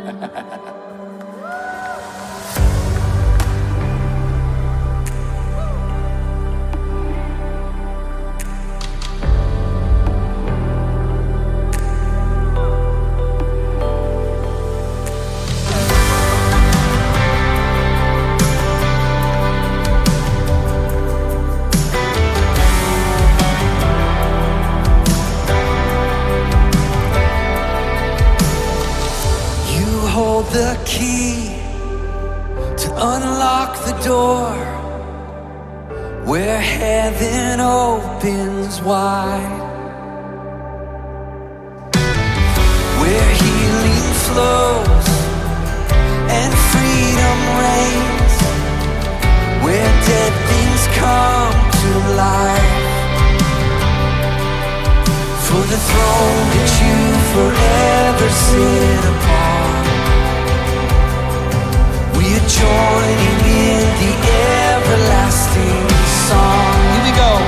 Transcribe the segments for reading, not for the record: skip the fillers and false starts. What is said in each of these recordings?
The key to unlock the door where heaven opens wide, where healing flows and freedom reigns, where dead things come to life. For the throne that you forever sit upon, we are joining in the everlasting song. Here we go.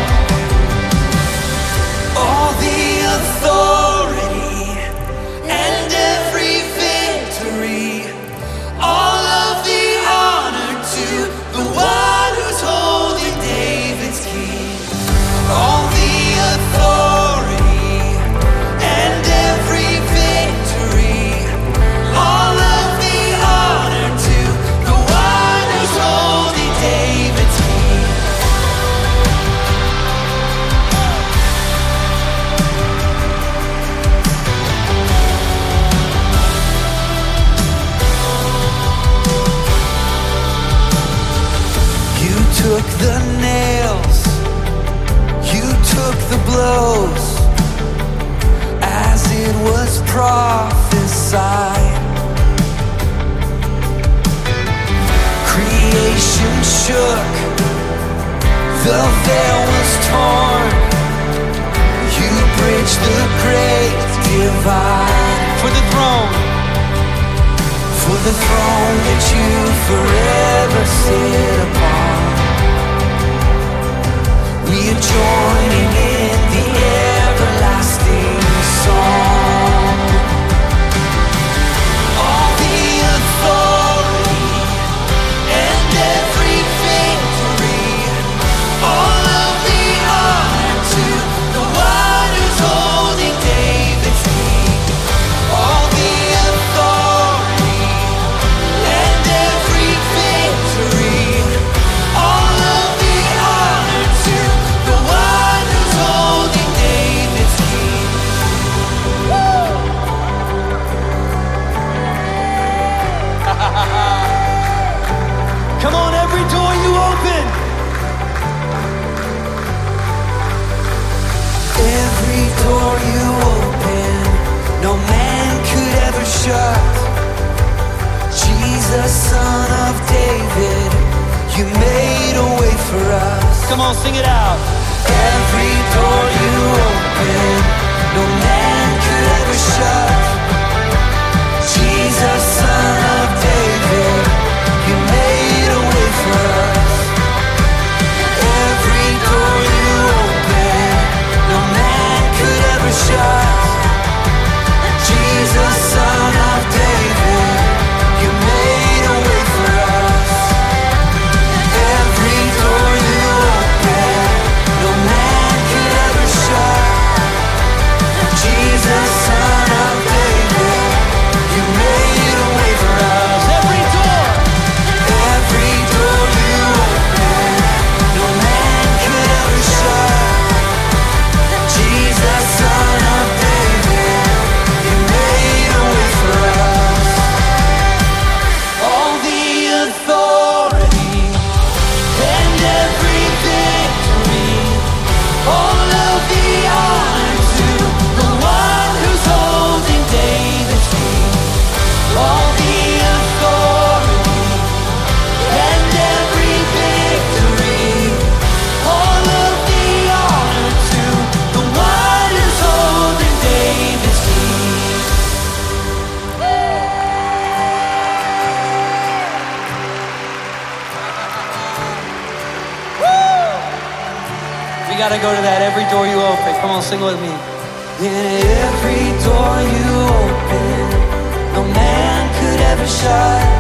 All the authority and every victory, all of the honor to the one who's holding David's key. All the authority and every victory, all of the honor to holding David's key. You took the nails, you took the blows, as it was prophesied. Creation shook, the veil was torn, you bridged the great divide. For the throne that you forever sit upon, we are joining in the everlasting song. All the authority and every victory, all of the honor to the one who's holding David's key. All the authority and every victory, all of the honor to the one who's holding David's key. Woo! Come on, every door you open, every door you open, no man could ever shut. Jesus, Son of David, you made a way for us. Come on, sing it out. Every door you open, no man could ever shut. Jesus, Son of David, you made a way for us. Every door you open, no man could ever shut. Jesus, Son of David, you made a way for us. Every door you open, no man could ever shut. Jesus, Son of David, you made a way for us. Every door you open, no man could ever shut. Jesus, Son of David, you made a way for us. All the authority and every victory, all of the honor to the one who's holding David's key. All the authority and every victory, all of the honor to the one who's holding David's key. We gotta go to that. Every door you open. Come on, sing with me. In every door you open, no man could shut.